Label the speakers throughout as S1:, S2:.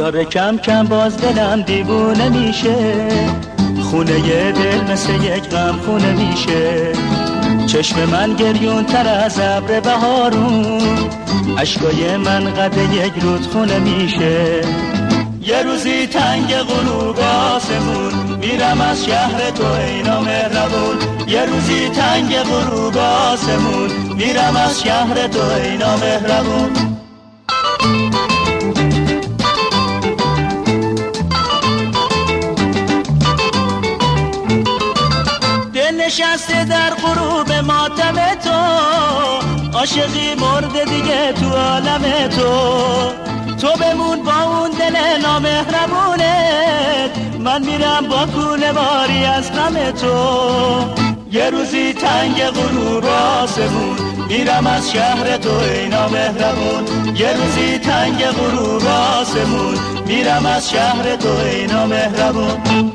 S1: داره کم کم باز دلم دیوونه میشه، خونه ی دل مثل یک غم خونه میشه. چشم من گریون تر از ابر بهارون، اشکای من قد یک رودخونه میشه. یه روزی تنگ غروب آسمون، میرم از شهر تو ای نامهربون. یه روزی تنگ غروب آسمون، میرم از شهر تو ای نامهربون. دل نشسته در غروب ماتم تو، عاشقی مرده دیگه تو عالم تو. تو بمون با اون دل نامهربونت، من میرم با کوله باری از غم تو. یه روزی تنگ غروب آسمون، میرم از شهر تو ای نامهربون. یه روزی تنگ غروب آسمون، میرم از شهر تو ای نامهربون.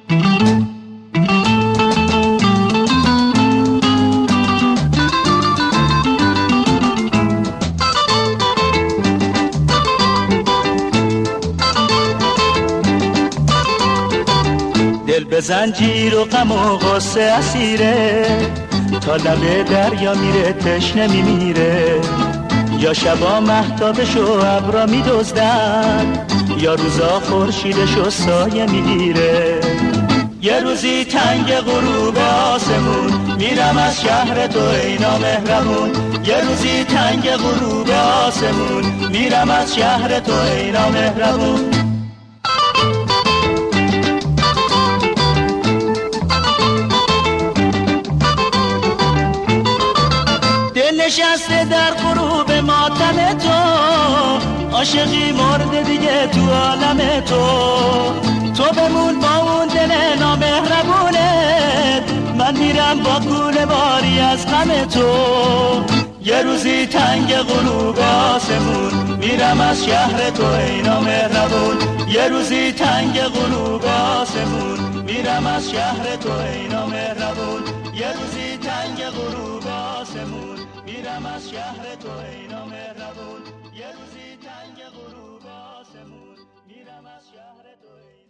S1: دل به زنجیر و غم و غصه اسیره، تا لب دریا میره تشنه میمیره. یا شبا مهتابش و ابرا میدزدن، یا روزا خورشیدش و سایه میگیره. یه روزی تنگ غروب آسمون، میرم از شهر تو ای نامهربون. یه روزی تنگ غروب آسمون، میرم از شهر تو ای نامهربون. نشسته در غروب ماتم تو، عاشقی مرده دیگه تو عالم تو. تو بمون با اون دل نامهربونت، من میرم با کوله باری از غم تو. یه روزی تنگ غروب آسمون، میرم از شهر تو ای نامهربون. یه روزی تنگ غروب آسمون، میرم از شهر تو ای نامهربون. یه روزی تنگ غروب آسمون، میرم از شهر تو ای نامهربون. یه روزی تنگ غروب آسمون، میرم از شهر تو ای